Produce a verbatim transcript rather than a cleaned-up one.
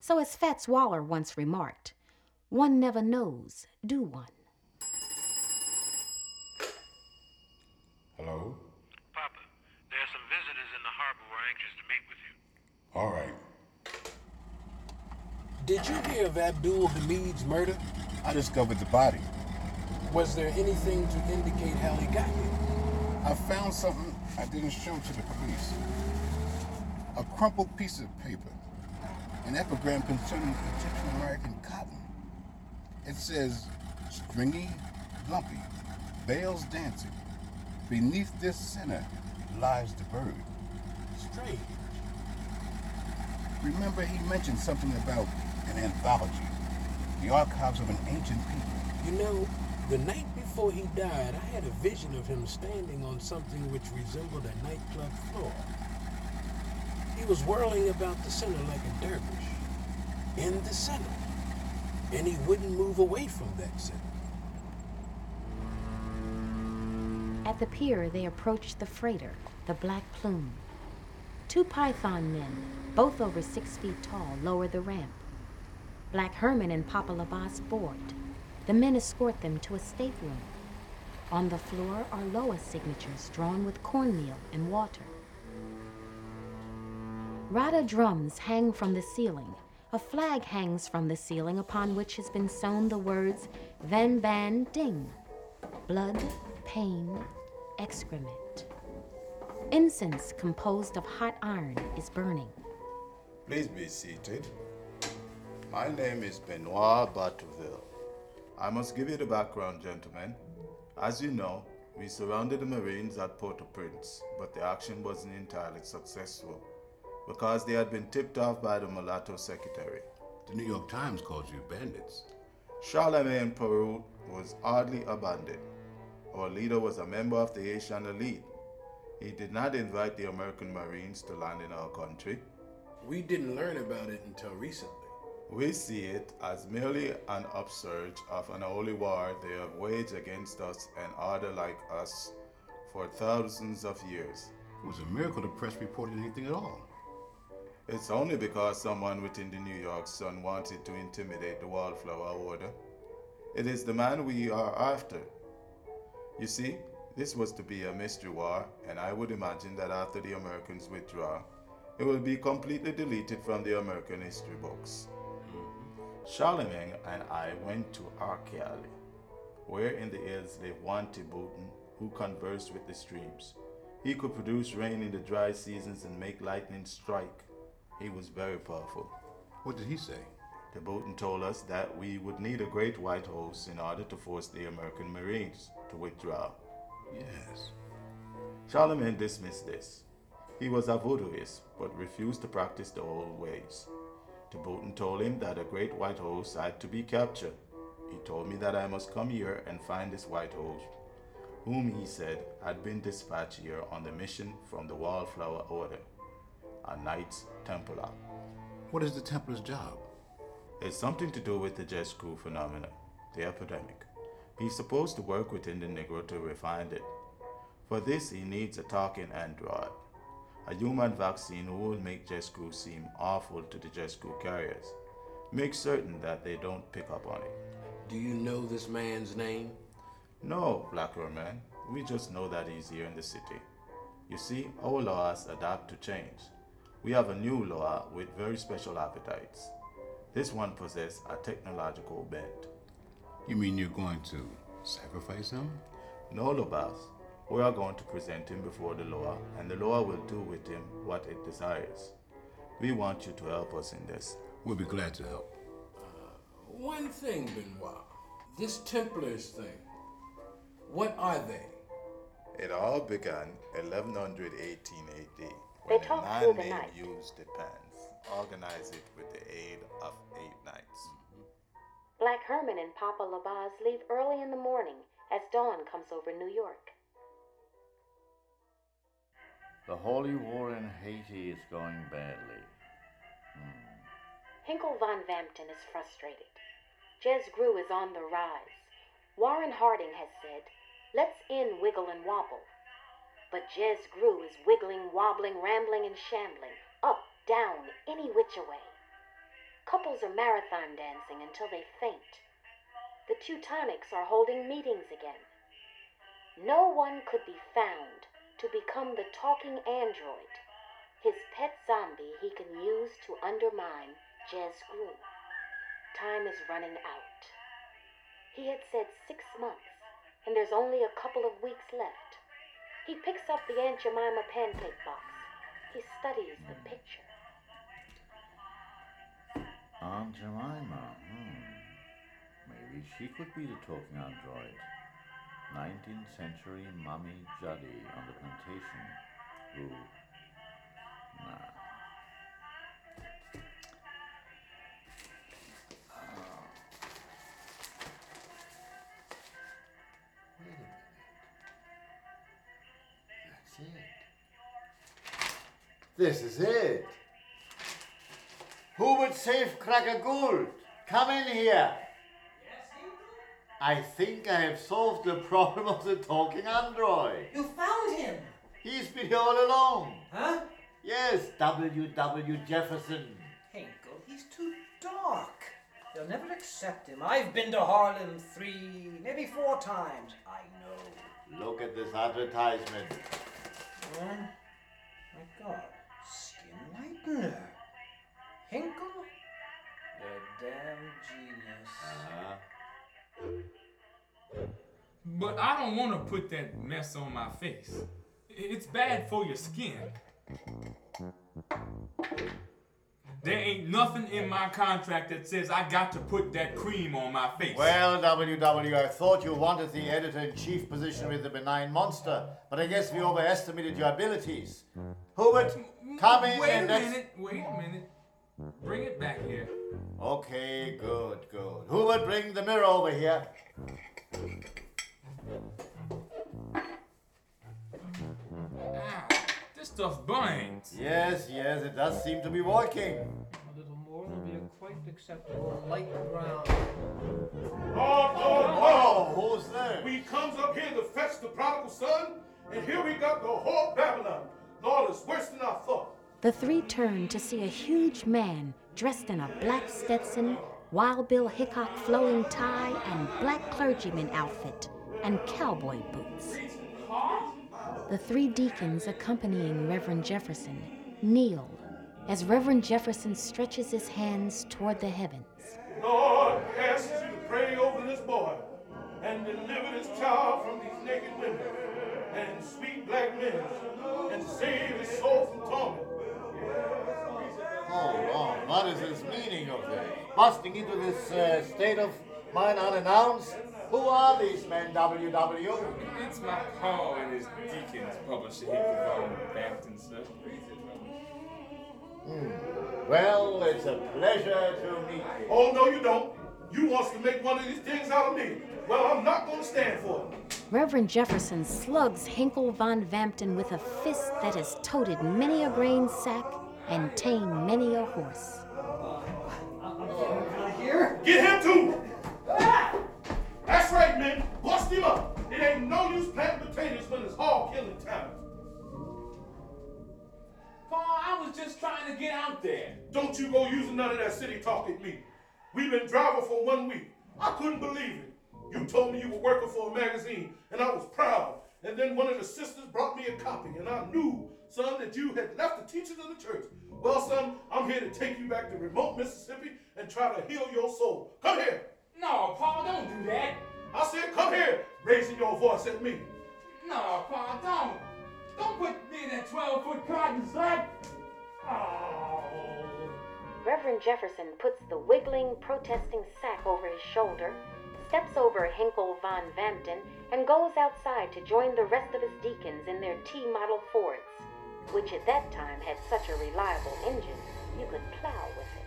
So as Fats Waller once remarked, one never knows, do one? Hello? Papa, there are some visitors in the harbor who are anxious to meet with you. All right. Did you hear of Abdul Hamid's murder? I discovered the body. Was there anything to indicate how he got here? I found something I didn't show to the police. A crumpled piece of paper. An epigram concerning Egyptian American cotton. It says, stringy, lumpy, bales dancing. Beneath this center lies the bird. Strange. Remember he mentioned something about an anthology, the archives of an ancient people. You know, the night before he died, I had a vision of him standing on something which resembled a nightclub floor. He was whirling about the center like a dervish. In the center. And he wouldn't move away from that center. At the pier, they approached the freighter, the Black Plume. Two Python men, both over six feet tall, lower the ramp. Black Herman and Papa Labas board. The men escort them to a stateroom. On the floor are Loa signatures drawn with cornmeal and water. Rada drums hang from the ceiling. A flag hangs from the ceiling upon which has been sewn the words Van Ban Ding. Blood, pain, excrement. Incense composed of hot iron is burning. Please be seated. My name is Benoit Batuville. I must give you the background, gentlemen. As you know, we surrounded the Marines at Port-au-Prince, but the action wasn't entirely successful because they had been tipped off by the mulatto secretary. The New York Times calls you bandits. Charlemagne Peru was hardly a bandit. Our leader was a member of the Haitian elite. He did not invite the American Marines to land in our country. We didn't learn about it until recently. We see it as merely an upsurge of an holy war they have waged against us and other like us for thousands of years. It was a miracle the press reported anything at all. It's only because someone within the New York Sun wanted to intimidate the Wallflower Order. It is the man we are after. You see, this was to be a mystery war, and I would imagine that after the Americans withdraw, it will be completely deleted from the American history books. Charlemagne and I went to Arkeali, where in the hills lived one Tibetan who conversed with the streams. He could produce rain in the dry seasons and make lightning strike. He was very powerful. What did he say? Tibetan told us that we would need a great white host in order to force the American Marines to withdraw. Yes. Charlemagne dismissed this. He was a voodooist, but refused to practice the old ways. Tibetan told him that a great white host had to be captured. He told me that I must come here and find this white host, whom he said had been dispatched here on the mission from the Wallflower Order, a Knights Templar. What is the Templar's job? It's something to do with the jet screw phenomena, the epidemic. He's supposed to work within the Negro to refine it. For this, he needs a talking android, a human vaccine who will make jet screw seem awful to the jet screw carriers. Make certain that they don't pick up on it. Do you know this man's name? No, Blacker Man. We just know that he's here in the city. You see, our laws adapt to change. We have a new law with very special appetites. This one possesses a technological bent. You mean you're going to sacrifice him? No, Lobas. We are going to present him before the law, and the law will do with him what it desires. We want you to help us in this. We'll be glad to help. One thing, Benoit. This Templars thing. What are they? It all began eleven eighteen A D They when a talked man through the named night. Hughes Depends organized it with the aid of eight knights. Black Herman and Papa Labaz leave early in the morning as dawn comes over New York. The holy war in Haiti is going badly. Hinkle von Vampton is frustrated. Jez Grew is on the rise. Warren Harding has said, let's end wiggle and wobble. But Jez Grew is wiggling, wobbling, rambling, and shambling, up, down, any which away. Couples are marathon dancing until they faint. The Teutonics are holding meetings again. No one could be found to become the talking android, his pet zombie he can use to undermine Jez Gru. Time is running out. He had said six months, and there's only a couple of weeks left. He picks up the Aunt Jemima pancake box. He studies the picture. Aunt Jemima, hmm. Maybe she could be the talking android. nineteenth century Mummy Juddy on the plantation. Who? Nah. Oh. Wait a minute. That's it. This is it. Hubert Safecracker Gould, come in here. I think I have solved the problem of the talking android. You found him! He's been here all along. Huh? Yes, W W Jefferson. Hinkle, he's too dark. They'll never accept him. I've been to Harlem three, maybe four times. I know. Look at this advertisement. Oh, my God. Skin lightener. Hinkle? You're a damn genius. Uh-huh. But I don't want to put that mess on my face. It's bad for your skin. There ain't nothing in my contract that says I got to put that cream on my face. Well, W W, I thought you wanted the editor-in-chief position with the benign monster, but I guess we overestimated your abilities. Hubert, come in Wait and a let's... minute, wait a minute. Bring it back here. Okay, good, good. Hubert, bring the mirror over here. Ow, this stuff burns. Yes, yes, it does seem to be working. A little more will be a quite acceptable light brown. Lord, Lord, Oh, Lord! who's there? We comes up here to fetch the prodigal son, and here we got the whole Babylon. Lord, it's worse than I thought. The three turn to see a huge man dressed in a black Stetson, Wild Bill Hickok flowing tie, and black clergyman outfit, and cowboy boots. The three deacons accompanying Reverend Jefferson kneel as Reverend Jefferson stretches his hands toward the heavens. Lord asks you to pray over this boy and deliver this child from these naked women and sweet black men and save his soul from torment. Hold on, what is this meaning of this? Busting into this uh, state of mind unannounced? Who are these men, W W? It's my Paul and his deacons publisher here from Bampton, sir. Hmm. Well, it's a pleasure to meet you. Oh, no, you don't. You wants to make one of these things out of me. Well, I'm not going to stand for it. Reverend Jefferson slugs Hinkle von Vampton with a fist that has toted many a grain sack and tamed many a horse. Here? Get him too! That's right, men. Bust him up. It ain't no use planting potatoes when it's hog killing time. Paul, I was just trying to get out there. Don't you go using none of that city talk at me. We've been driving for one week. I couldn't believe it. You told me you were working for a magazine, and I was proud. And then one of the sisters brought me a copy, and I knew, son, that you had left the teachers of the church. Well, son, I'm here to take you back to remote Mississippi and try to heal your soul. Come here. No, Paul, don't do that. I said, come here, raising your voice at me. No, Paul, don't. Don't put me in that twelve-foot cotton sack. Oh. Reverend Jefferson puts the wiggling, protesting sack over his shoulder, steps over Hinkle von Vampton, and goes outside to join the rest of his deacons in their T-model Fords, which at that time had such a reliable engine you could plow with it.